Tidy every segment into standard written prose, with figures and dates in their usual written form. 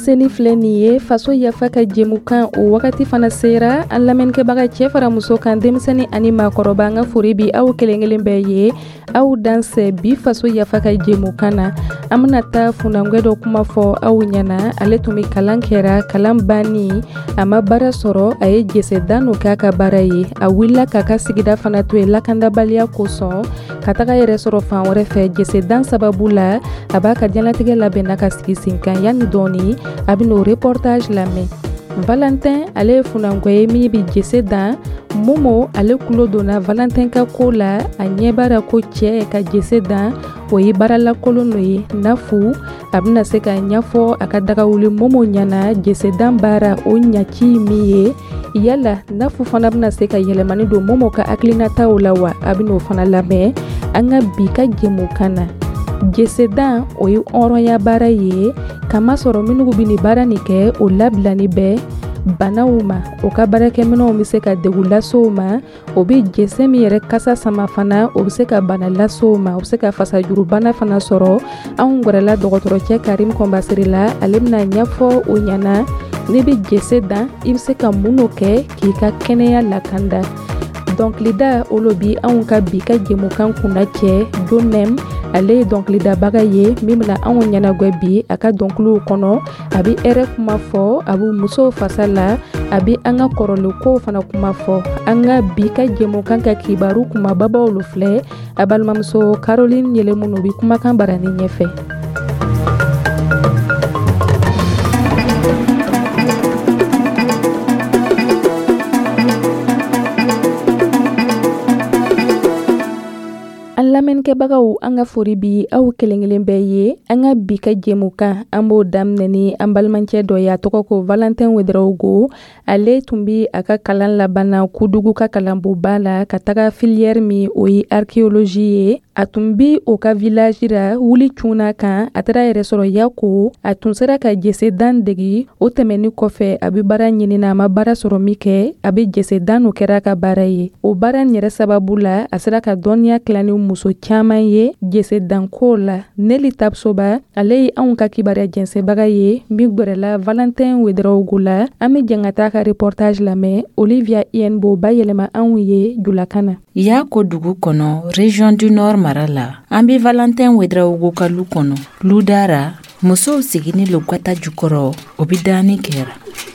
denmisɛnnin filɛ nin ye faso yafa ka jɛmukan o wagati fana sera an lamɛnnikɛbaga cɛ fara muso kan denmisɛnnin ani maakɔrɔba an ka fori bi aw kelen kelen bɛɛ ye aw dansɛ bi faso yafa ka jɛmukan na an bɛna taa funangɛ dɔ kuma fɔ aw ɲɛna ale tun bɛ kalan kɛra kalan banni a ma baara sɔrɔ a ye jɛsɛda n'o k'a ka baara ye a wulila k'a ka sigida fana to yen lakandabaliya kosɔn ka taga yɛrɛ sɔrɔ fan wɛrɛ fɛ jɛsɛdan sababu la a b'a ka diɲɛlatigɛ labɛnna ka sigi sen kan yanni dɔɔni a bɛ n'o reportage lamɛn. Valentin ale ye funangɔ ye min bɛ jɛsɛdan Momo ale kulo donna Valentin ka ko la a ɲɛbara ko cɛ ka jɛsɛdan o ye baaralakolon dɔ ye nafu a bɛna se ka ɲɛfɔ a ka dagawuli Momo ɲɛna jɛsɛdan baara o ɲaci min ye yala nafu fana bɛna se ka yɛlɛmani don Momo ka hakilinataw la wa a bɛ n'o fana lamɛn an ka bi ka jɛmukan na. Jɛsɛdan o ye hɔrɔnya baara ye kamasɔrɔ minnu bɛ nin baara nin kɛ o labilani bɛ banaw ma o ka baarakɛminɛnw bɛ se ka degun las'o ma o bɛ jɛsɛ min yɛrɛ kasa sama fana o bɛ se ka bana las'o ma o bɛ se ka fasajurubana fana sɔrɔ anw gɛrɛla dɔgɔtɔrɔcɛ Karim Kɔnbasiri la ale bɛna ɲɛfɔ o ɲɛna ne bɛ jɛsɛdan i bɛ se ka mun kɛ k'i ka kɛnɛya lakanda dɔnkilida olu bi anw ka bi ka jɛmukan kunna cɛ don même ale ye dɔnkilidabaga ye min bɛna anw ɲɛnagwɛ bi a ka dɔnkiliw kɔnɔ a bɛ hɛrɛ kuma fɔ a bɛ musow fasa la a bɛ an ka kɔrɔlenkow fana kuma fɔ an ka bi ka jɛmukan ka kibaru kumababaw olu filɛ a balimamuso Caroline Yelemuno bɛ kumakan barani ɲɛfɛ. Lamɛnnikɛbagaw an ka fori bi aw kelen kelen bɛɛ ye an ka bi ka jɛmukan an b'o daminɛ ni an balimancɛ dɔ ye a tɔgɔ ko Valentin Ouedraogo ale tun bi a ka kalan labanna Kudugu ka kalanbonba la ka taga filière min o ye archéologie ye a tun bi o ka village ra wuli cunna kan a taara yɛrɛ sɔrɔ Yako a tun sera ka jɛsɛdan degi o tɛmɛni kɔfɛ a bɛ baara ɲinina a ma baara sɔrɔ min kɛ a bɛ jɛsɛdan n'o kɛra a ka baara ye o baara in yɛrɛ sababu la a sera ka dɔnniya tila ni muso caman ye jɛsɛdanko la Nelly Tabsoba ale ye anw ka kibaruya jɛnsɛbaga ye min gwɛrɛla Valentin Ouedraogo la an bɛ jɛn ka taa ka reportage lamɛn Olivia Ienbo ba yɛlɛma anw ye Julakana. Yako dugu kɔnɔ région du Nord mara la an bɛ Valentin Ouedraogo ka lu kɔnɔ ludara musow sigini lugata jukɔrɔ o bɛ daani kɛra.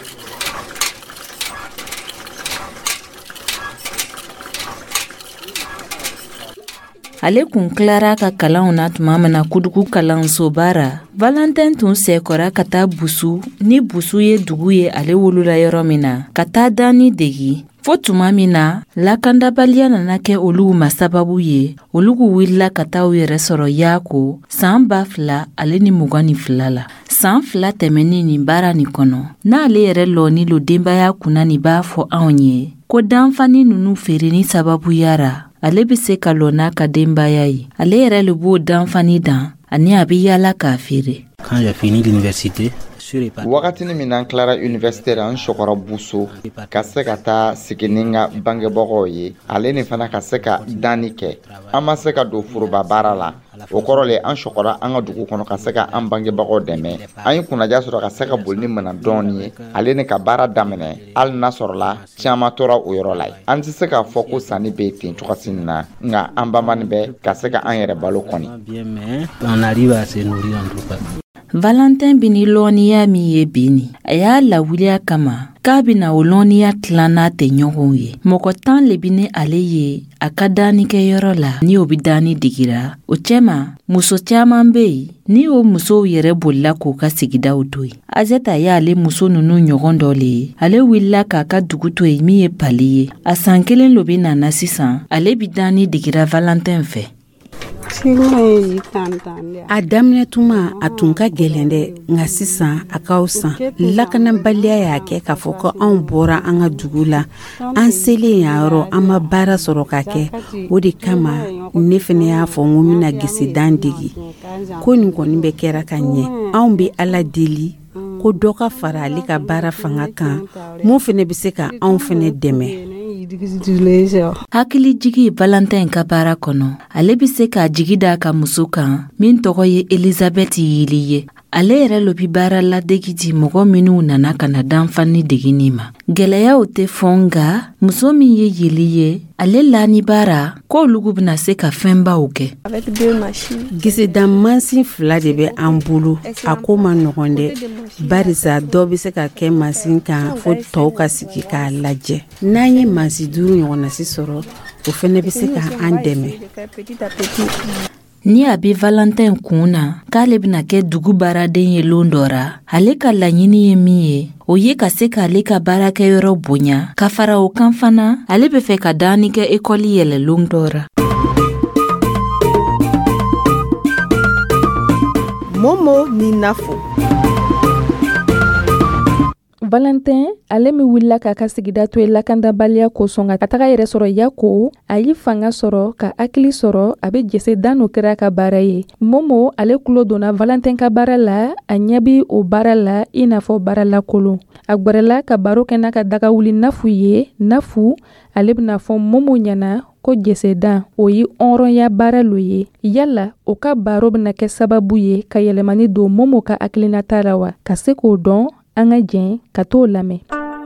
Ale kun tilara ka kalanw na tuma min na Kudugu kalansoba ra Valentin tun sɛkɔra ka taa busu ni busu ye dugu ye ale wolola yɔrɔ min na ka taa daani degi fo tuma min na lakandabaliya nana kɛ olu ma sababu ye olu wulila ka taa u yɛrɛ sɔrɔ Yako san 2000 ale ni 22 la san 2 tɛmɛni nin baara nin kɔnɔ n'ale yɛrɛ lɔni lo denbaya kunna nin b'a fɔ anw ye ko danfani nunu feere ni sababu yara ale bɛ se ka lɔ n'a ka denbaya ye ale yɛrɛ le b'o danfani dan ani a bɛ yala k'a feere. Quand j'ai fini l'université wagatini min n'an tilara université la n sɔgɔra buso ka se ka taa sigi ni n ka bangebagaw ye ale nin fana ka se ka danni kɛ an ma se ka don foroba baara la o kɔrɔ le an sɔgɔra an ka dugu kɔnɔ ka se ka an bangebagaw dɛmɛ an ye kunnaja sɔrɔ ka se ka boli ni mana dɔɔni ye ale ni ka baara daminɛ hali n'a sɔrɔla caman tora o yɔrɔ la an tɛ se k'a fɔ ko sanni bɛ ten cogosi nin na nka an banbani bɛ ka se ka an yɛrɛ balo kɔni. Valentin bini lɔnniya min ye bini a y'a lawuliya kama k'a bɛna o lɔnniya tilan n'a tɛ ɲɔgɔnw ye mɔgɔ 10 le bini ale ye a ka daanikɛyɔrɔ la ni o bɛ daani digira o cɛma muso caman bɛ yen ni o musow yɛrɛ bolila k'o ka sigidaw to yen Azeta y'ale muso ninnu ɲɔgɔn dɔ le ye ale wulila k'a ka dugu to yen min ye pali ye a san 1 lo bɛ nana sisan ale bɛ daani digira Valentin fɛ. A daminɛ tuma a tun ka gɛlɛn dɛ nka sisan a ka fisa lakanabaliya y'a kɛ k'a fɔ ko anw bɔra an ka dugu la an selen yan yɔrɔ an ma baara sɔrɔ ka kɛ o de kama ne fana y'a fɔ n ko mina jɛsɛdan degi ko nin kɔni bɛ kɛra ka ɲɛ anw bɛ Ala deli ko dɔ ka fara ale ka baara fanga kan mun fana bɛ se ka anw fana dɛmɛ. Hakili jigi Valentin ka baara kɔnɔ ale bɛ se ka jigi da ka muso kan min tɔgɔ ye Elizabeth Yili ye ale yɛrɛ lo bi baara ladegi di mɔgɔ minnu nana ka na danfani degini ma. Gɛlɛyaw tɛ fɔ nga muso min ye yeli ye, ale lani baara k'olugu bena se ka fɛnbaw kɛ. Giseda mansin 2 de bɛ an bolo. A ko ma nɔgɔn dɛ. Barisa dɔ bɛ se ka kɛ mansin kan fo tɔw ka sigi k'a lajɛ. N'an ye mansin 5 ɲɔgɔnnasi sɔrɔ, o fɛnɛ bɛ se ka an dɛmɛ. Ni a bɛ Valentin kun na k'ale bena kɛ dugu baaraden ye lon dɔ ra, ale ka laɲini ye min ye, o ye ka se k'ale ka baarakɛyɔrɔ bonya. Ka fara o kan fana, ale bɛ fɛ ka dani kɛ ekɔli yɛlɛ lon dɔ ra. Momo ni Nafo. Valentin ale mi wulila k'a ka sigida to ye lakandabaliya kosɔn ka taga yɛrɛ sɔrɔ Yako a ye fanga sɔrɔ ka hakili sɔrɔ a bɛ jɛse dan n'o kɛra ka baara ye. Momo ale kulo donna Valentin ka baara la, a ɲɛ bi o baara la i n'a fɔ baara lakolon. A gwɛrɛla ka baro kɛ n'a ka daga wuli Nafu ye. Nafu ale bɛna fɔ Momo ɲɛna ko jɛse dan o ye hɔrɔnya baara lo ye. Yala o ka baro bɛna kɛ sababu ye ka yɛlɛmani don Momo ka hakilinata la wa? Ka se k'o dɔn an ka jɛn ka t'o lamɛn.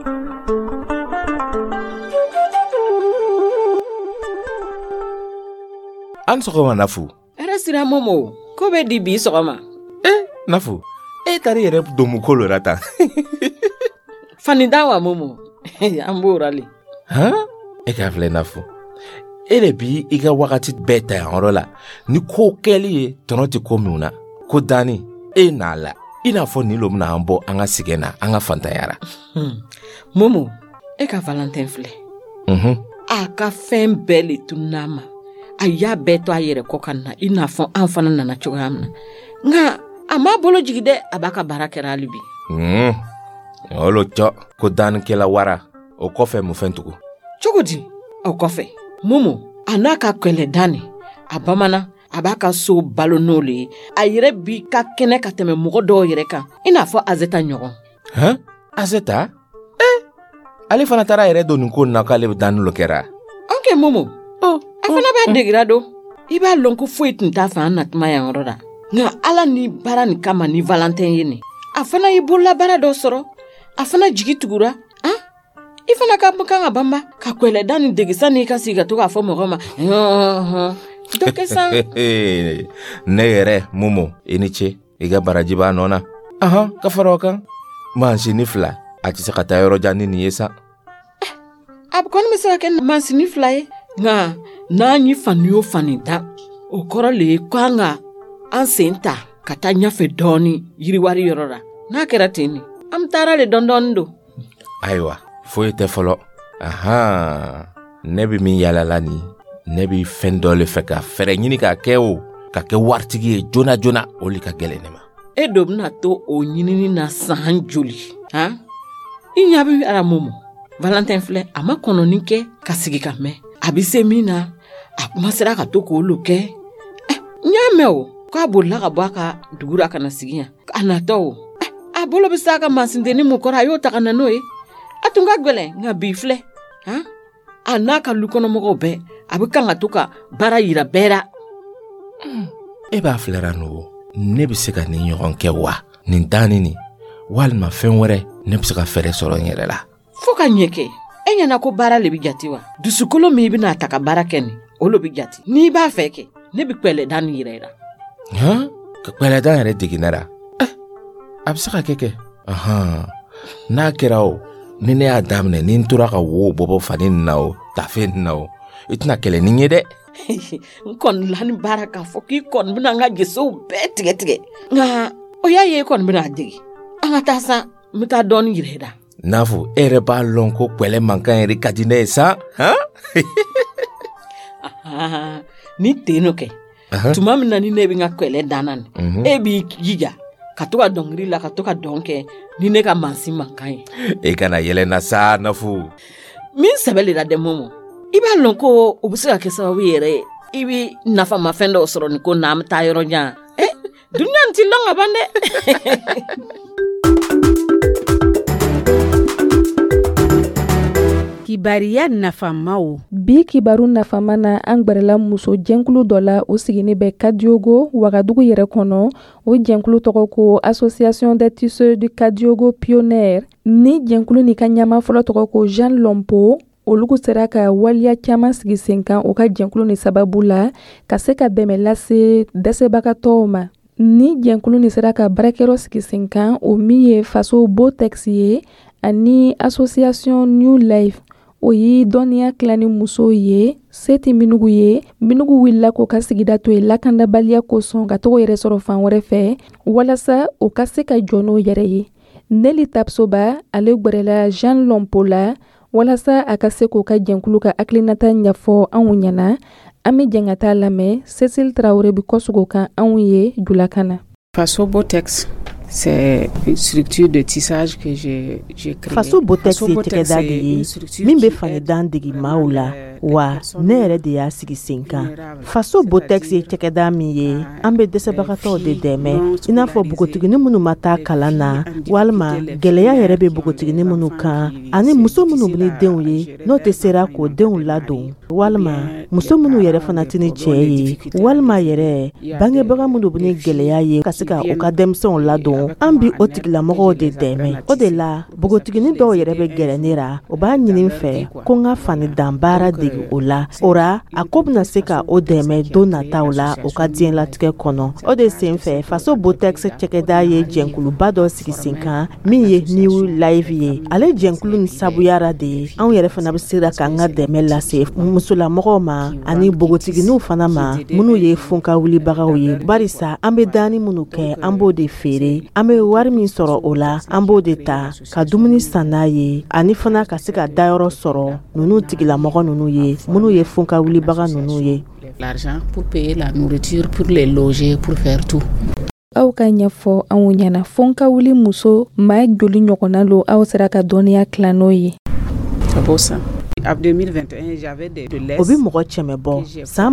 An sɔgɔma Nafu. Ara sira Momo, ko bɛ di bi sɔgɔma? Nafu, tari yɛrɛ domu kolo ra tan. Fani da wa Momo? An b'o rali. Ka filɛ Nafu. De bi i ka wagati bɛɛ ta yan yɔrɔ la. Ni ko kɛli ye tɔnɔ tɛ ko min na. Ko dani, n'a la. I n'a fɔ ni lo bɛna an bɔ an ka sigɛn na, an ka fantanyara. Momo, ka Valentin filɛ. A ka fɛn bɛɛ le tununa ma. A y'a bɛɛ to a yɛrɛ kɔ ka na, i n'a fɔ an fana nana cogoya min na. Nka a m'a bolo jigi dɛ, a b'a ka baara kɛra hali bi. Olo cɔ ko danikɛla wara, o kɔfɛ mun fɛn tugu? Cogo di? O kɔfɛ, Momo, a n'a ka kɛlɛ dani, a bamanan, a b'a ka so balo n'o le ye. A yɛrɛ bi ka kɛnɛ ka tɛmɛ mɔgɔ dɔw yɛrɛ kan, i n'a fɔ Azeta ɲɔgɔn. Azeta? Ale fana taara yɛrɛ don nin ko na k'ale bɛ dani lo kɛra. Ok, Momo. A fana b'a degira don. I b'a lɔn ko foyi tun t'a fɛ an natuma yan yɔrɔ la. Nka Ala ni baara nin kama ni Valentin ye nin. A fana y'i bolola baara dɔ sɔrɔ. A fana jigi tugura. I fana ka kan ka banba ka kwɛlɛ da nin degi sani i ka sigi ka to k'a fɔ mɔgɔ ma. Dɔ kɛ san. Ne yɛrɛ Momo, i ni ce. I ka baraji b'a nɔ na. Ka fara o kan. Mansini 2 a tɛ se ka taa yɔrɔ jan ni nin ye sa. A kɔni bɛ se ka kɛ mansini 2 ye. Nka n'an ye fani o fani da, o kɔrɔ le ye k'an ka an sen ta ka taa ɲɛfɛ dɔɔni yiriwari yɔrɔ la. N'a kɛra ten ni, an taara le dɔɔni don. Ayiwa, foyi tɛ fɔlɔ. Ne bɛ min yalala ni, ne bɛ fɛn dɔ le fɛ ka fɛrɛ ɲini ka kɛ o, ka kɛ waritigi ye joona joona, o le ka gɛlɛn ne ma. E dɔ bɛna to o ɲinini na san joli? I ɲɛ bɛ ara Momo. Valentin filɛ, a ma kɔnɔni kɛ ka sigi ka mɛn. A bɛ se min na, a kuma sera ka to k'olu kɛ. N y'a mɛn o, k'a bolila ka bɔ a ka dugu la ka na sigi yan. A natɔ o, a bolo bɛ se a ka mansindenni mun kɔrɔ, a y'o ta ka na n'o ye. A tun ka gɛlɛn, nka bi filɛ. A n'a ka lukɔnɔmɔgɔw bɛɛ, a bɛ kan ka to ka baara yira bɛɛ la. E b'a filɛra n'o, ne bɛ se ka nin ɲɔgɔn kɛ wa? Nin dani nin, walima fɛn wɛrɛ, ne bɛ se ka fɛrɛ sɔrɔ n yɛrɛ la. Fo ka ɲɛ kɛ. E ɲɛna ko baara le bɛ jate wa? Dusukolo min i bɛna ta ka baara kɛ nin, o lo bɛ jate. N'i b'a fɛ kɛ, ne bɛ kpɛlɛ dan nin yɛrɛ la. Ka kpɛlɛ dan yɛrɛ degi ne la? A bɛ se ka kɛ. N'a kɛra o, ni ne y'a daminɛ, ni n tora ka wo bɔ fani nin na o, tafe nin na o, i tɛna kɛlɛ ni ye dɛ. N kɔni la ni baara k'a fɔ k'i kɔni bɛna an ka gesew bɛɛ tigɛ tigɛ. Nka o y'a ye e kɔni bɛna a degi. An ka taa sa, n bɛ taa dɔɔni yira i la. Nafu, e yɛrɛ b'a lɔn ko kpɛlɛ mankan yɛrɛ ka di ne ye sa? Ni ten n'o kɛ. Tuma min na ni ne bɛ n ka kpɛlɛ danna nin, e b'i jija ka to ka dɔnkili la, ka to ka dɔn kɛ ni ne ka mansin mankan ye. E kana yɛlɛ na sa, Nafu. Min sɛbɛ le la dɛ Momo. I b'a lɔn ko o bɛ se ka kɛ sababu yɛrɛ i bɛ nafamafɛn dɔw sɔrɔ nin ko na an bɛ taa yɔrɔ jan. Duniya nin ti lɔn ka ban dɛ. Kibariya nafamaw. Bi kibaru nafama na an gbarela muso jɛnkulu dɔ la o sigini bɛ Kadiogo Wagadugu yɛrɛ kɔnɔ. O jɛnkulu tɔgɔ ko Association des tisseurs du Kadiogo Pionnier. Ni jɛnkulu ni ka ɲɛma fɔlɔ tɔgɔ ko Jean Lompo. Olugu sera ka waliya caman sigi sen kan o ka jɛnkulu ni sababu la ka se ka dɛmɛ lase dɛsɛbagatɔw ma. Ni jɛnkulu ni sera ka baarakɛyɔrɔ sigi sen kan o min ye faso Botex ye ani Association New Life. O ye dɔnniya tilani muso ye seti minugu ye minugu wulila k'o ka sigida to ye lakandabaliya kosɔn ka togo yɛrɛ sɔrɔ fan wɛrɛ fɛ walasa o ka se ka jɔ n'o yɛrɛ ye. Nelly Tapsoba ale gbarela Jean Lompo la walasa a ka se k'o ka jɛnkulu ka hakilinata ɲɛfɔ anw ɲɛna. An bɛ jɛn ka taa lamɛn Cécile Traoré bi kɔsugo kan anw ye Julakana. Faso Botex, c'est une structure de tissage que j'ai créée. Faso Botex ye tɛgɛda de ye min bɛ fanidan degi maaw la wa ne yɛrɛ de y'a sigi sen kan. Faso Botex ye tɛgɛda min ye an bɛ dɛsɛbagatɔw de dɛmɛ i n'a fɔ bogotigini minnu ma taa kalan na walima gɛlɛya yɛrɛ bɛ bogotigini minnu kan ani muso minnu bɛ ni denw ye n'o tɛ sera k'o denw ladon walima muso minnu yɛrɛ fana tɛ ni cɛ ye walima yɛrɛ bangebaga minnu bɛ ni gɛlɛya ye ka se ka u ka denmisɛnw ladon an bi o tigilamɔgɔw de dɛmɛ. O de la bogotigini dɔw yɛrɛ bɛ gɛrɛ ne ra o b'a ɲini n fɛ ko n ka fanidan baara degi o la ora a ko bɛna se ka o dɛmɛ don nataw la o ka diɲɛlatigɛ kɔnɔ. O de sen fɛ Faso Botex cɛkɛda ye jɛnkuluba dɔ sigi sen kan min ye New Life ye. Ale jɛnkulu ni sabuyara de ye anw yɛrɛ fana bɛ se ka an ka dɛmɛ lase musolamɔgɔw ma ani bogotiginiw fana ma minnu ye funka wulibagaw ye. Barisa an bɛ danni minnu kɛ an b'o de feere an bɛ wari min sɔrɔ o la an b'o de ta ka dumuni san n'a ye ani fana ka se ka dayɔrɔ sɔrɔ ninnu tigilamɔgɔ ninnu ye minnu ye funka wulibaga ninnu ye. L'argent pour payer la nourriture, pour les loger, pour faire tout. Aw ka ɲɛfɔ anw ɲɛna fonka wuli muso maa joli ɲɔgɔnna lo aw sera ka dɔnniya tila n'o ye. C'est beau ça. En 2021, j'avais de l'aise. O bi mɔgɔ cɛmɛ bɔ san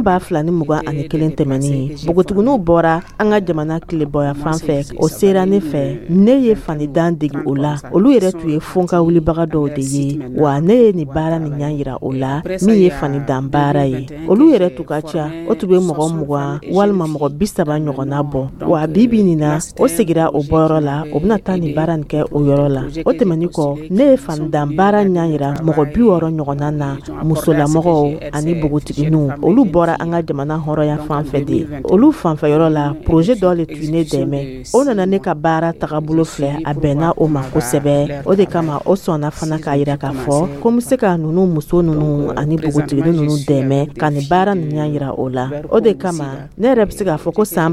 2021 tɛmɛni bogotiginiw bɔra an ka jamana tilebɔya fan fɛ o sera ne fɛ ne ye fanidan degi o la olu yɛrɛ tun ye fonka wulibaga dɔw de ye wa ne ye nin baara nin ɲɛ yira o la min ye fanidan baara ye olu yɛrɛ tun ka ca o tun bɛ mɔgɔ 20 walima mɔgɔ 30 ɲɔgɔnna bɔ wa bibi nin na o segira o bɔyɔrɔ la o bɛna taa nin baara nin kɛ o yɔrɔ la o tɛmɛni kɔ ne ye fanidan baara ɲɛ yira mɔgɔ 60 ɲɔgɔnna na musolamɔgɔw ani bogotiginiw olu bɔra an ka jamana hɔrɔnya fan fɛ de olu fanfɛ yɔrɔ la projet dɔ le tun ne dɛmɛ o nana ne ka baara tagabolo filɛ a bɛnna o ma kosɛbɛ o de kama o sɔnna fana k'a yira k'a fɔ ko n bɛ se ka ninnu muso ninnu ani bogotigini ninnu dɛmɛ ka nin baara ninnu y'a yira o la o de kama ne yɛrɛ bɛ se k'a fɔ ko san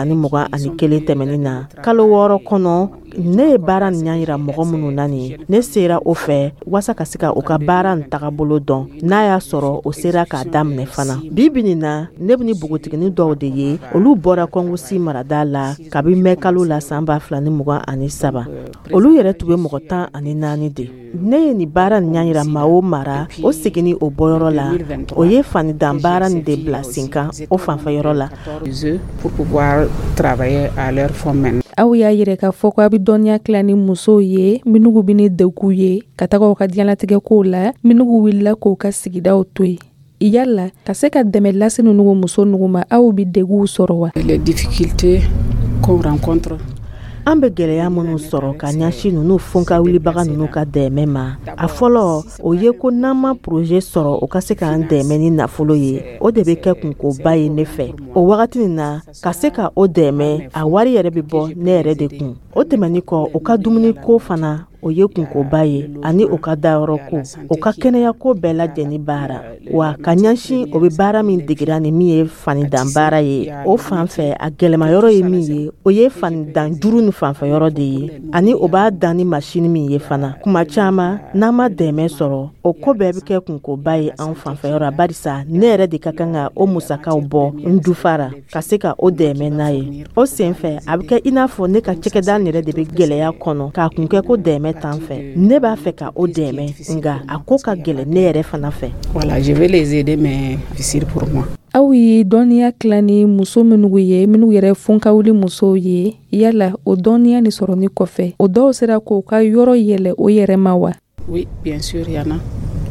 2021 tɛmɛni na kalo 6 kɔnɔ ne ye baara nin y'a yira mɔgɔ minnu na nin ne sera o fɛ wasa ka se ka o ka baara nin tagabolo dɔn n'a y'a sɔrɔ o sera k'a daminɛ fana bibi nin na ne bɛ ni bogotigini dɔw de ye olu bɔra kɔngosi marada la kabi mɛn kalo la san 2023 olu yɛrɛ tun bɛ mɔgɔ 14 de ne ye nin baara nin y'a yira maa o mara o seginni o bɔyɔrɔ la o ye fanidan baara nin de bila sen kan o fanfɛyɔrɔ la pour pouvoir travailler à leur forme. Aw y'a yɛrɛ k'a fɔ ko a bɛ dɔnniya tila ni musow ye minugu bɛ ni degun ye ka taga u ka diɲɛlatigɛ kow la minugu wulila k'u ka sigidaw to yen yala ka se ka dɛmɛ lase ninnu muso ninnu ma aw bɛ degunw sɔrɔ wa. Les difficultés qu'on rencontre. An bɛ gɛlɛya minnu sɔrɔ ka ɲɛsin ninnu fonka wulibaga ninnu ka dɛmɛ ma a fɔlɔ o ye ko n'an ma projet sɔrɔ o ka se k'an dɛmɛ ni nafolo ye o de bɛ kɛ kunkoba ye ne fɛ o wagati nin na ka se ka o dɛmɛ a wari yɛrɛ bɛ bɔ ne yɛrɛ de kun o tɛmɛni kɔ o ka dumuni ko fana o ye kunkoba ye ani o ka dayɔrɔ ko o ka kɛnɛya ko bɛɛ lajɛlen baara wa ka ɲɛsin o bɛ baara min degera ni min ye fanidan baara ye o fan fɛ a gɛlɛmayɔrɔ ye min ye o ye fanidan juru ni fanfɛyɔrɔ de ye ani o b'a dan ni masini min ye fana kuma caman n'an ma dɛmɛ sɔrɔ o ko bɛɛ bɛ kɛ kunkoba ye an fanfɛyɔrɔ barisa ne yɛrɛ de ka kan ka o musakaw bɔ n dufara ka se ka o dɛmɛ n'a ye o sen fɛ a bɛ kɛ i n'a fɔ ne ka cɛkɛda yɛrɛ de bɛ gɛlɛya kɔnɔ k'a kun kɛ ko dɛmɛ tan fɛ ne b'a fɛ ka o dɛmɛ nga a ko ka gɛlɛn ne yɛrɛ fana fɛ. Voilà, je vais les aider mais difficile pour moi. Aw ye dɔnniya tila ni muso minnu ye minnu yɛrɛ funkawuli musow ye yala o dɔnniya ni sɔrɔni kɔfɛ o dɔw sera k'o ka yɔrɔ yɛlɛ o yɛrɛ ma wa. Oui, bien sûr, il y en a.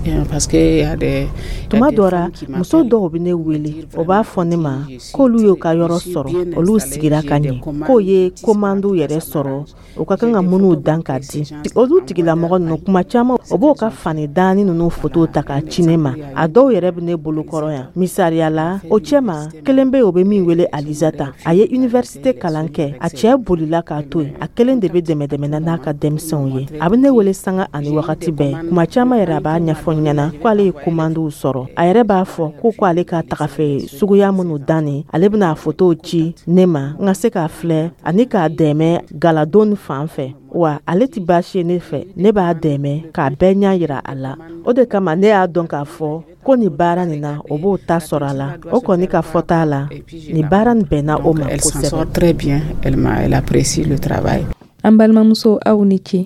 parce que il y a des tuma dɔra muso dɔw bɛ ne wele o b'a fɔ ne ma k'olu y'u ka yɔrɔ sɔrɔ olu sigira ka ɲɛ k'o ye komandu yɛrɛ sɔrɔ o ka kan ka minnu dan ka di olu tigilamɔgɔ ninnu kuma caman o b'o ka fani daani ninnu foto ta k'a ci ne ma a dɔw yɛrɛ bɛ ne bolo kɔrɔ yan misaliya la o cɛ ma kelen bɛ o bɛ min wele Alizata a ye université kalan kɛ a cɛ bolila k'a to yen a kelen de bɛ dɛmɛdɛmɛna n'a ka denmisɛnw ye a bɛ ne wele sanga ani wagati bɛɛ kuma caman yɛrɛ a b'a ɲɛfɔ ɲɛna ko ale ye komanduw sɔrɔ a yɛrɛ b'a fɔ ko ale ka tagafɛ suguya minnu danni ale bɛna fotow ci ne ma n ka se k'a filɛ ani k'a dɛmɛ galadon fan fɛ wa ale ti baasi ye ne fɛ ne b'a dɛmɛ k'a bɛɛ ɲa yira a la o de kama ne y'a dɔn k'a fɔ ko ni baara nin na o b'o ta sɔrɔ a la o kɔni ka fɔ t'a la ni baara nin bɛnna o ma kosɛbɛ. Très bien, elle apprécie le travail. An balimamuso aw ni ce.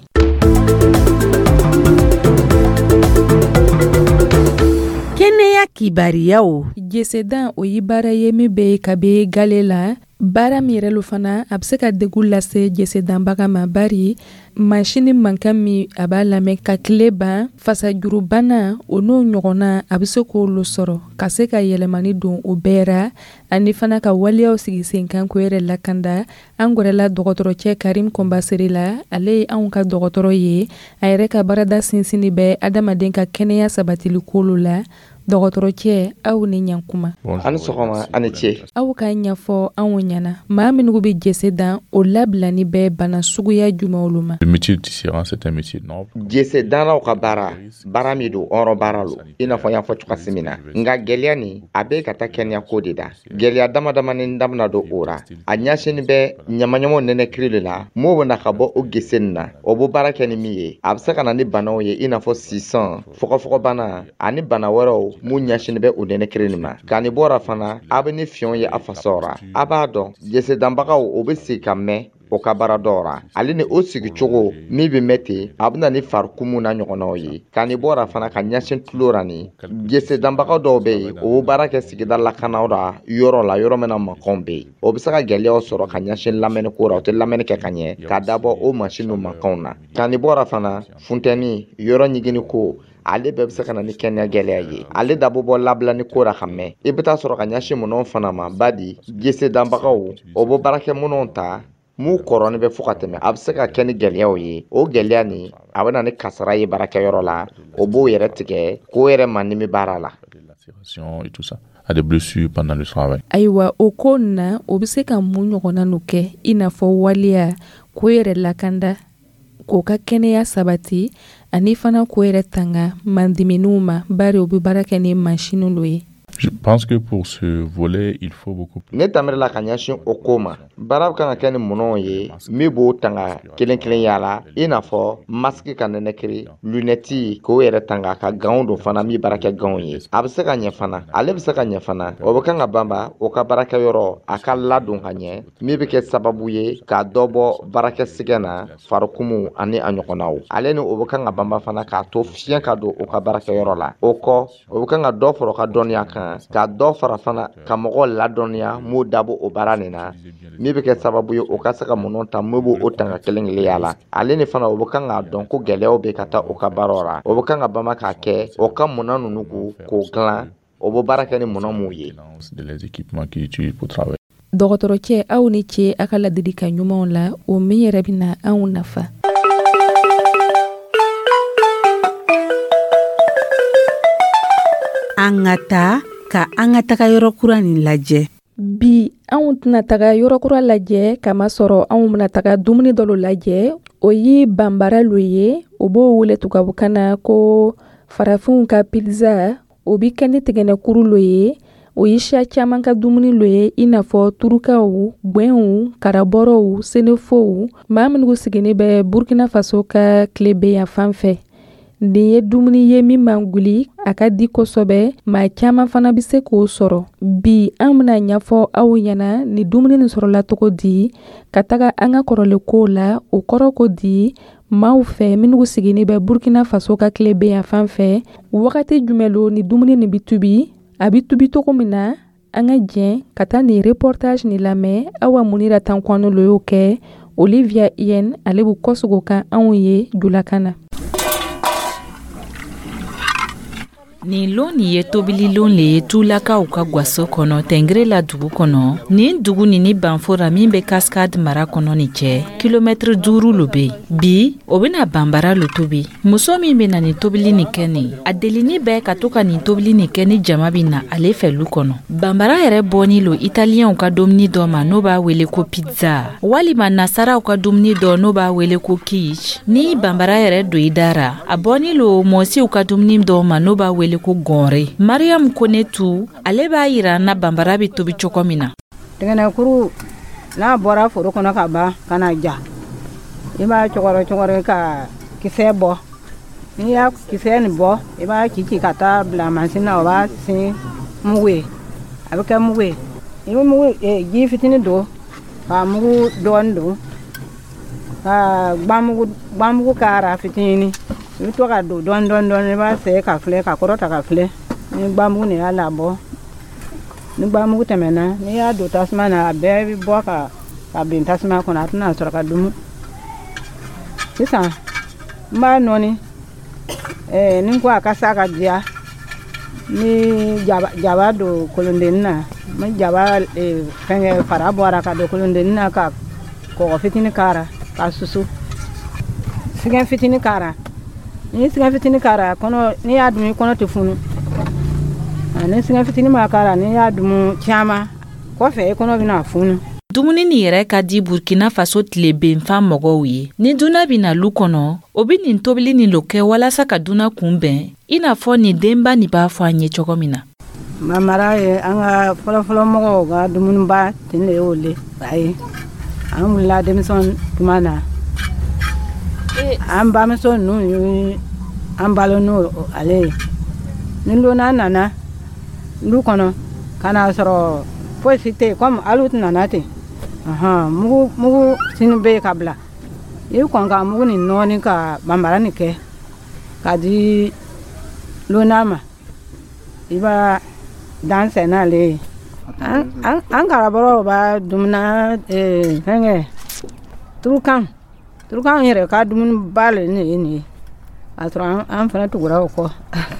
Kɛnɛya kibariyaw jesedan o ye baara ye min bɛ ka bɛ gale la baara min yɛrɛ lo fana a bɛ se ka degun lase jesedanbaga ma bari mansini mankan min a b'a lamɛn ka tile ban fasajurubana o n'o ɲɔgɔnna a bɛ se k'olu sɔrɔ ka se ka yɛlɛmani don o bɛɛ ra ani fana ka waliyaw sigi sen kan ko yɛrɛ lakanda an gɔrɛla dɔgɔtɔrɔcɛ Karim Kɔnbaseri la ale ye anw ka dɔgɔtɔrɔ ye a yɛrɛ ka baarada sinsinni bɛ adamaden ka kɛnɛya sabatili kolo la dɔgɔtɔrɔcɛ aw ni ɲankuma ani sɔgɔma ani ce aw ka ɲɛfɔ anw ɲɛna maa minnu bɛ jesedan o labilani bɛ bana suguya jumɛnw ma jesedannaw ka baara min don ɔrɔ baara lo i n'a fɔ n y'a fɔ cogoya min na nka gɛlɛya nin a bɛ ka taa kɛnɛya ko de da gɛlɛya damadamani damina don o ra a ɲɛsini bɛ ɲamaɲamaw nɛnɛkiri de la m'o bɛ na ka bɔ o geseni na o bɛ baara kɛ ni min ye a bɛ se ka na ni banaw ye i n'a fɔ sisan fɔgɔfɔgɔbana ani bana wɛrɛw mun ɲɛsini bɛ o nɛnɛkiri nin ma ka ni bɔra fana a bɛ ni fiɲɛw ye a fasaw ra a b'a dɔn jesedanbagaw o bɛ sigi ka mɛn o ka baara dɔw ra ale ni o sigi cogo min bɛ mɛn ten a bɛ na ni farikumu na ɲɔgɔnnaw ye ka ni bɔra fana ka ɲɛsin tulo ra ni jesedanbagaw dɔw bɛ yen o bɛ baara kɛ sigida lakanaw ra yɔrɔ la yɔrɔ min na mankanw bɛ yen o bɛ se ka gɛlɛyaw sɔrɔ ka ɲɛsin lamɛnni ko ra o tɛ lamɛnni kɛ ka ɲɛ ka dabɔ o mansin n'o mankanw na ka ni bɔra fana funtɛni yɔrɔ ɲigini ko ale bɛɛ bɛ se ka na ni kɛnɛya gɛlɛya ye ale dabɔ bɔ labilani ko ra ka mɛn i bɛ taa sɔrɔ ka ɲɛsin minnu fana ma badi jesedanbagaw o bɛ baarakɛ minnu ta mun kɔrɔni bɛ fo ka tɛmɛ a bɛ se ka kɛ ni gɛlɛyaw ye o gɛlɛya nin a bɛ na ni kasara ye baarakɛyɔrɔ la o b'o yɛrɛ tigɛ k'o yɛrɛ ma nimi baara la ayiwa o ko na o bɛ se ka mun ɲɔgɔnna n'o kɛ i n'a fɔ waliya k'o yɛrɛ lakanda k'o ka kɛnɛya sabati ani fana k'o yɛrɛ tanga mandiminiw ma bari o bɛ baara kɛ ni mansiniw lo ye. Je pense que pour ce volet, il faut beaucoup plus. Ne tamirila ka ɲɛsin o ko ma baara kan ka kɛ ni minnu ye min b'o tanga kelen kelen yala i n'a fɔ masiki ka nɛnɛkiri lunɛti k'o yɛrɛ tanga ka ganw don fana min baara kɛ ganw ye a bɛ se ka ɲɛ fana ale bɛ se ka ɲɛ fana o bɛ kan ka banba o ka baarakɛyɔrɔ a ka ladon ka ɲɛ min bɛ kɛ sababu ye ka dɔ bɔ baarakɛ sɛgɛn na farikumu ani a ɲɔgɔnnaw ale ni o bɛ kan ka banba fana k'a to fiɲɛ ka don o ka baarakɛyɔrɔ la o kɔ o bɛ kan ka dɔ fara o ka dɔnniya kan ka dɔ fara fana ka mɔgɔw ladɔnniya m'o dabɔ o baara nin na min bɛ kɛ sababu ye o ka se ka minnu ta mun b'o tanga kelen kelenya la ale ni fana o bɛ kan k'a dɔn ko gɛlɛyaw bɛ ka taa o ka baaraw ra o bɛ kan ka banba k'a kɛ o ka munna ninnu k'o dilan o bɛ baara kɛ ni munna mun ye. dɔgɔtɔrɔcɛ aw ni ce a ka ladilika ɲumanw la o min yɛrɛ bɛ na anw nafa. An ka taa ka an ka taga yɔrɔ kura nin lajɛ. Bi anw tɛna taga yɔrɔ kura lajɛ kama sɔrɔ anw bɛna taga dumuni dɔ lajɛ o ye banbara lo ye o b'o wele tubabukan na ko farafinw ka pizza o bi kɛ ni tɛgɛnɛkuru lo ye o ye siya caman ka dumuni lo ye i n'a fɔ turukaw gwɛnw karabɔrɔw senefow maa minnu sigilen bɛ Burkina Faso ka tile bɛ yan fan fɛ. Nin ye dumuni ye min man guli a ka di kosɛbɛ maa caman fana bɛ se k'o sɔrɔ bi an bɛna ɲɛfɔ aw ɲɛna ni dumuni nin sɔrɔla cogo di ka taga an ka kɔrɔlenkow la o kɔrɔ ko di maaw fɛ minnu sigilen bɛ Burkina Faso ka tile bɛ yan fan fɛ wagati jumɛn lo ni dumuni nin bɛ tubi a bɛ tubi cogo min na an ka jɛn ka taa nin reportage nin lamɛn Awa Munira Tankwano lo y'o kɛ Olivia Yen ale b'u kɔsugo kan anw ye julakan na. Ni lon ni ye tobili lon le ye tulakaw ka gwaso kono tengre la dugu kono ni dugu ni banfora min be Cascade mara kono ni cɛ kilomètre 5 lo be bi o bena bambara lo tobi muso min be na ni tobili ni kɛni a delini bɛ ka to ka ni tobili ni kɛni jama bi na ale fɛ lu kono bambara yɛrɛ bɔni lo italien ka dumuni dɔ ma no b'a wele ko pizza walima nasaraw ka dumuni dɔ no b'a wele ko quiche ni bambara yɛrɛ do idara a bɔni lo mɔsiw ka dumuni dɔ ma no b'a wele ko gonre Mariam Konetu ale b'a yira na bambara bi tobi cogo min na tengene kuru na bɔra foro kɔnɔ ka ba kana ja I b'a cɔgɔrɔ ka kisɛ bɔ n'i y'a kisɛ ni bɔ I b'a ci ka taa bila mansin na o b'a sin mugu ye a bɛ kɛ mugu ye I bɛ mugu ji fitinin don ka mugu dɔɔni don ka gbamugu k'ara fitinin I bɛ to ka don dɔɔni I b'a sɛ ka filɛ ka kɔrɔta ka filɛ ni gbamugu ni y'a labɔ ni gbamugu tɛmɛna n'i y'a don tasuma na a bɛɛ bɛ bɔ ka bin tasuma kɔnɔ a tɛna sɔrɔ ka dumu sisan n b'a nɔɔni ni ko a ka sa ka diya ni jaba don kolondenni na ni jaba fɛngɛ fara bɔra ka don kolondenni na ka kɔgɔ fitinin k'ara ka susu sigɛn fitinin k'ara ni sigɛn fitinin k'ara kɔnɔ n'i y'a dun I kɔnɔ tɛ funu ni sigɛn fitinin ma k'ara n'i y'a dun caman kɔfɛ I kɔnɔ bɛna funu dumuni ni yɛrɛ ka di Burkina Faso tile benfan mɔgɔw ye ni duna bina lu kɔnɔ o bi nin tobili ni lo kɛ walasa ka duna kunbɛn I n'a fɔ ni denba ni b'a fɔ an ye cogo min na mamara ye an ka fɔlɔfɔlɔ mɔgɔw ka dumuniba tin le ole ayi an wulila denmisɛn tuma na an bamuso ninnu an balo n'o ale ni donna nana du kɔnɔ ka na sɔrɔ fosi tɛ yen comme alu nana ten mugu sini bɛ ka bila I kɔn ka mugu ni nɔɔni ka bambara ni kɛ ka di lona ma I b'a dan sɛ n'ale ye an karabɔrɔw b'a dumuna fɛngɛ turukan yɛrɛ ka dumuni ba le ne ye nin ye a sɔrɔ an fana tugura o kɔ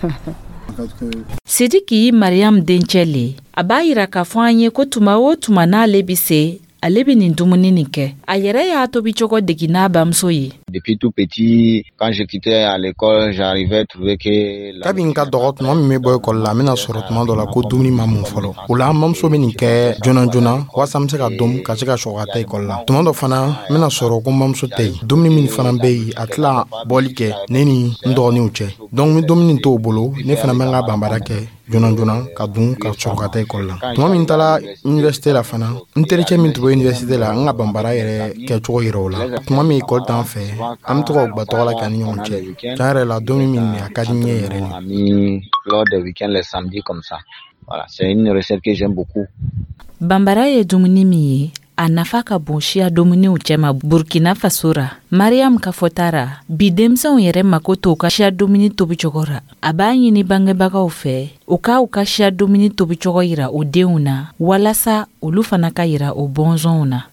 Sidiki Mariam dencɛ le a b'a yira k'a fɔ an ye ko tuma o tuma n'ale bi se ale bi nin dumuni nin kɛ a yɛrɛ y'a tobi cogo degi n'a bamuso ye Depuis tout petit, quand je quittais à l'école, j'arrivais à trouver que... Kabi n ka dɔgɔ tuma min bɛ bɔ ekɔli la n bɛna sɔrɔ tuma dɔ la ko dumuni ma mun fɔlɔ o la an bamuso bɛ nin kɛ joona walasa n bɛ se ka dom ka se ka sɔgɔ ka taa ekɔli la tuma dɔ fana n bɛna sɔrɔ ko n bamuso tɛ yen dumuni min fana bɛ yen a tila bɔli kɛ ne ni n dɔgɔninw cɛ donc ni dumuni t'o bolo ne fana bɛ n ka banbara kɛ joona ka dun ka sɔrɔ ka taa ekɔli la tuma min taara université la fana n terikɛ min tun bɛ université la n ka banbara yɛrɛ kɛcogo yira o la tuma min ekɔli t'an fɛ an bɛ to ka gbatɔgɔ la k'an ni ɲɔgɔn cɛ tiɲɛ yɛrɛ la dumuni min a ka di n ye yɛrɛ ni lors des week-ends les samedis comme ça voilà c'est une recette que j'aime beaucoup bambara ye dumuni min ye a nafa ka bon siya dumuniw cɛma Burkina Faso ra Mariam ka fɔtara bi denmisɛnw yɛrɛ mako t'u ka siya dumuni tobicogo ra a b'a ɲini bangebagaw fɛ u ka siya dumuni tobicogo yira o denw na walasa olu fana ka yira o bɔnsɔnw na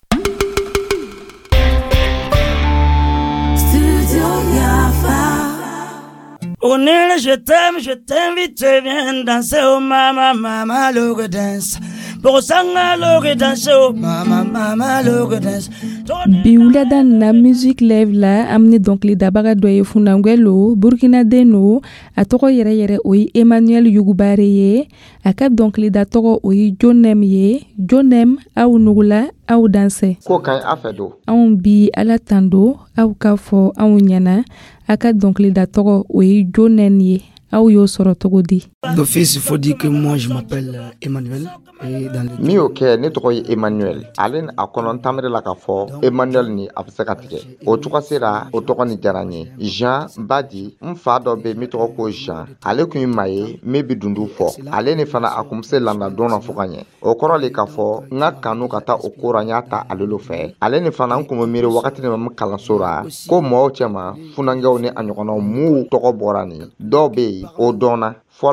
Onel, je t'invite, viens danser au mama, logo dance. Borosanga logo dance au mama, logo dance. Biulada na music live la amne donc li dabaga doye funangwelo Burkina deno a tɔgɔ yɛrɛ o ye Emmanuel Yugubare ye a ka donc li da tɔgɔ o ye Jonem ye Jonem aw nugula aw danse ko kan a fɛ do anw bi ala tando aw ka fɔ anw ɲɛna a ka donc li da tɔgɔ o ye Jonen ye aw y'o sɔrɔ cogo di D'office, il faut dire que moi je m'appelle Emmanuel mi y'o kɛ ne tɔgɔ ye Emmanuel ale ni a kɔnɔ tamere la ka fɔ Emmanuel ni a bɛ se ka tigɛ o tɔgɔ sera o tɔgɔ ni diyara n ye Jean Badi n fa dɔ bɛ min tɔgɔ ko Jean ale kun ye maa ye min bi dundu fɔ ale ni fana a kun bɛ se landa don na fo ka ɲɛ o kɔrɔ le k'a fɔ n ka kanu ka taa o ko ra n y'a ta ale lo fɛ ale ni fana n kun bɛ miiri wagati min ma kalanso ra ko mɔgɔw cɛma funangɛw ni a ɲɔgɔnnaw m'u tɔgɔ bɔra nin dɔw bɛ yen o dɔnna fɔlɔ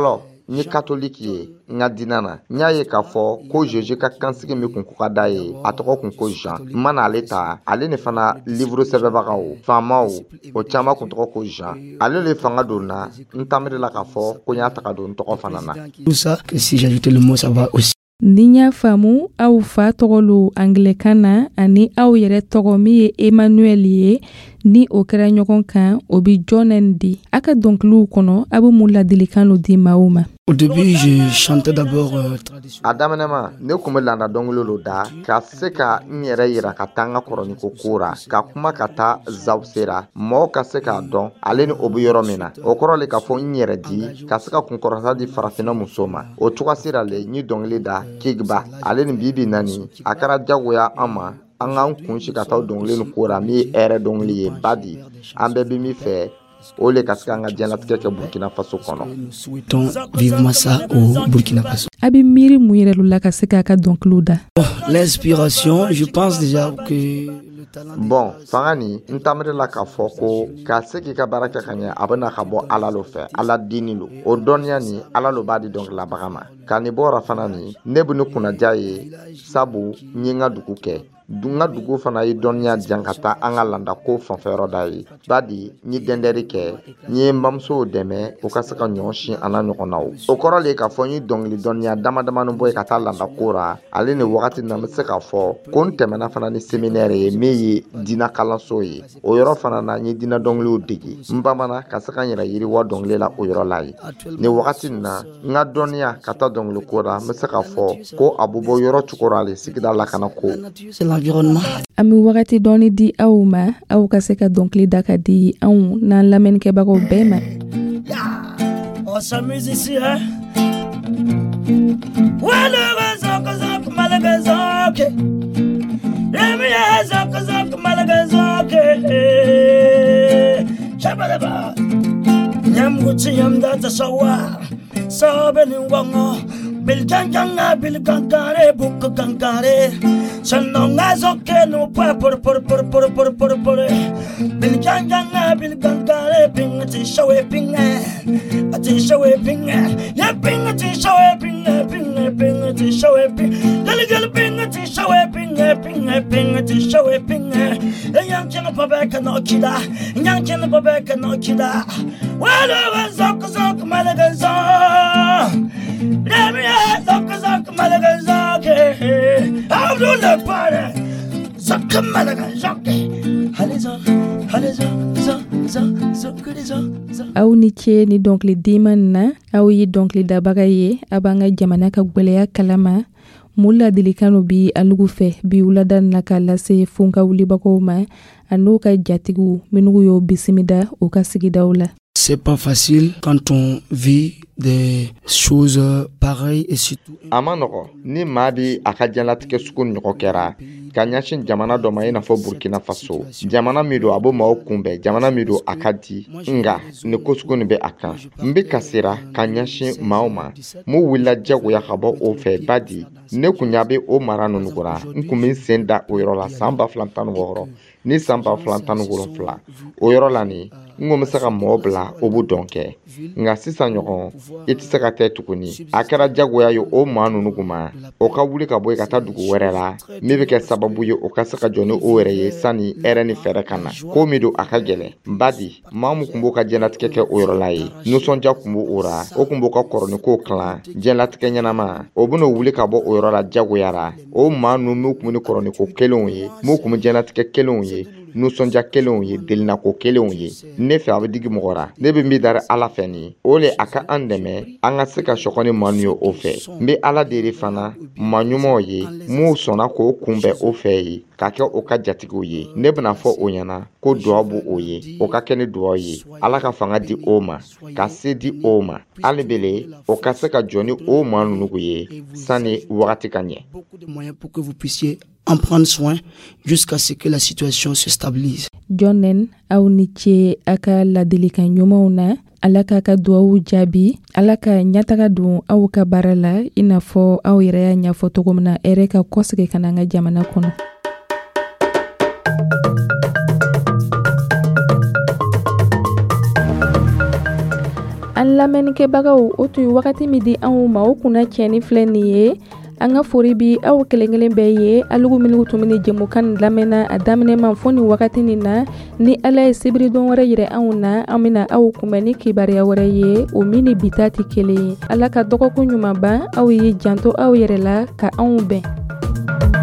ni catholique ye nga dinana nya ye ka fɔ ko Jésus ka kansigi mi kun ka da ye a tɔgɔ kun ko Jean mana ale ta ale ne fana livre sɛbɛbagaw faamaw o caman kun tɔgɔ ko Jean ale le fanga donna n tamirila ka fɔ ko y'a taga don tɔgɔ fana na. Tout ça que si j'ajoutais le mot ça va aussi. Ni y'a faamu aw fa tɔgɔ lo Anglican na ani aw yɛrɛ tɔgɔ min ye Emmanuel ye ni o kɛra ɲɔgɔn kan o bi jɔnen di a ka dɔnkiliw kɔnɔ a bɛ mun ladilikan lo di maaw ma. Au début, je chantais d'abord a daminɛma ne kun bɛ landa dɔnkili lo da ka se ka n yɛrɛ yira ka taa n ka kɔrɔniko kora ka kuma ka taa zawusera mɔgɔw ka se k'a dɔn ale ni o bɛ yɔrɔ min na o kɔrɔ le ka fɔ n yɛrɛ di ka se ka kunkɔrɔta di farafinna muso ma o cogoya le n ye dɔnkili da Kigba ale ni bibi nani a kɛra jagoya an ma an k'an kunsi ka taa dɔnkili ni kora min ye hɛrɛ dɔnkili ye badi an bɛɛ bɛ min fɛ o le ka se k'an ka diɲɛlatigɛ kɛ Burkina Faso kɔnɔ. Vivement ça au Burkina Faso. A bɛ miiri mun yɛrɛ la ka se k'a ka dɔnkiliw da. L'inspiration, je pense déjà que bon fanga ni n tamirila k'a fɔ ko ka se k'i ka baara kɛ ka ɲɛ a bɛna ka bɔ Ala lo fɛ Ala dini lo o dɔnniya ni Ala lo b'a di dɔnkilabaga ma ka nin bɔra fana ni ne bɛ ne kunnaja ye sabu n ye n ka dugu kɛ n ka dugu fana ye dɔnniya diyan ka taa an ka landa ko fanfɛyɔrɔ da ye badi n ye dɛndɛri kɛ n ye n bamusow dɛmɛ o ka se ka ɲɔgɔn sin an na ɲɔgɔnnaw o kɔrɔ le k'a fɔ n ye dɔnkili dɔnniya damadamani bɔ ye ka taa landa ko ra ale ni wagati na n bɛ se k'a fɔ ko n tɛmɛna fana ni séminaire ye min ye dina kalanso ye o yɔrɔ fana na n ye dina dɔnkiliw degi n bamana ka se ka n yɛrɛ yiriwa dɔnkili la o yɔrɔ la ye nin wagati na n ka dɔnniya ka taa dɔnkili ko ra n bɛ se k'a fɔ ko a bɛ bɔ yɔrɔ cogo ale sigida lakana ko. An bɛ wagati dɔɔni di aw ma aw ka se ka dɔnkili da ka di anw n'an lamɛnnikɛbagaw bɛɛ ma. On s'amuse ici, hein? Ouais, le zok malagazoke. Remiya zok malagazoke. Shabadaba. Nyamguchi yamdata sawa. Sabeni wango. Bilkankanga bilkankare buku kankare. Sanonga zoke no pa por. Bilkankanga bilkankare pingati shawe pinga. Ati shawe pinga. Ya pingati shawe pinga pingati shawe pinga. Gal pingati shawe pinga pingati shawe pinga. Yang kina babeka no kida. Yang kina babeka no kida. Wala zok malagazo. Let me have zok malagazo. Abdullah Pare zok malagazo. Aw ni ce ni dɔnkili diman na aw ye dɔnkili dabaga ye a b'an ka jamana ka gwɛlɛya kalama mun ladilikan bi alugu fɛ bi wulada na ka lase funka wulibagaw ma a n'u ka jatigiw minnu y'o bisimida u ka sigidaw la. C'est pas facile quand on vit des choses pareilles et surtout. Ama nɔgɔ ni maa bi a ka diɲɛlatigɛ sugu ɲɔgɔn kɛra ka ɲɛsin jamana dɔ ma i n'a fɔ Burkina Faso jamana min don a b'o maaw kunbɛn jamana min don a ka di nga ni ko sugu nin bɛ a kan n bɛ kasira ka ɲɛsin maaw ma mun wulila jagoya ka bɔ o fɛ badi ne kun ɲa bɛ o mara ninnu kɔrɔ n kun bɛ n sen da o yɔrɔ la san 2016 ni san 2017 o yɔrɔ la ni n ko n bɛ se ka mɔgɔ bila o b'u dɔn kɛ nka sisan ɲɔgɔn i tɛ se ka tɛ tuguni a kɛra jagoya ye o maa ninnu ma o ka wuli ka bɔ yen ka taa dugu wɛrɛ la min bɛ kɛ sababu ye o ka se ka jɔ ni o yɛrɛ ye sanni hɛrɛ ni fɛrɛ ka na ko min don a ka gɛlɛn badi maa min tun b'o ka diɲɛlatigɛ kɛ o yɔrɔ la ye nisɔndiya tun b'o o ra o tun b'o ka kɔrɔ ni kow kalan diɲɛlatigɛ ɲɛnama o bɛna wuli ka bɔ o yɔrɔ la jagoya la o maa ninnu min tun bɛ ni kɔrɔ ni ko kelenw ye min tun bɛ diɲɛlatigɛ kelenw ye nisɔndiya kelenw ye delinako kelenw ye ne fɛ a bɛ digi mɔgɔ ra ne bɛ min dari Ala fɛ ni o le a ka an dɛmɛ an ka se ka sɔgɔ ni maa min ye o fɛ n bɛ Ala deli fana maa ɲumanw ye mun sɔnna k'o kunbɛn o fɛ ye ka kɛ o ka jatigiw ye ne bɛna fɔ o ɲɛna ko duwawu b'o o ye o ka kɛ ni duwawu ye Ala ka fanga di o ma ka se di o ma hali bele o ka se ka jɔ ni o maa ninnu ye sanni wagati ka ɲɛ. En prendre soin jusqu'à ce que la situation se stabilise. Jonen aw ni ce a ka ladilikan ɲumanw na Ala k'a ka duwawu jaabi Ala ka ɲataga don aw ka baara la i n'a fɔ aw yɛrɛ y'a ɲɛfɔ cogo min na hɛrɛ ka kɔsegin ka na an ka jamana kɔnɔ. an lamɛnnikɛbagaw o tun ye wagati min di anw ma o kunna cɛni filɛ nin ye an ka fori bi aw kelen-kelen bɛɛ ye alugu minnu tun bɛ jɛmukan lamɛnna a daminɛman fɔ ni wagati nin na ni ala ye sibiridon wɛrɛ yɛrɛ anw na an bɛna aw kunbɛn ni kibaruya wɛrɛ ye o min ni bita tɛ kelen ye ala ka dɔgɔkun ɲuman ban aw ye janto aw yɛrɛ la ka anw bɛn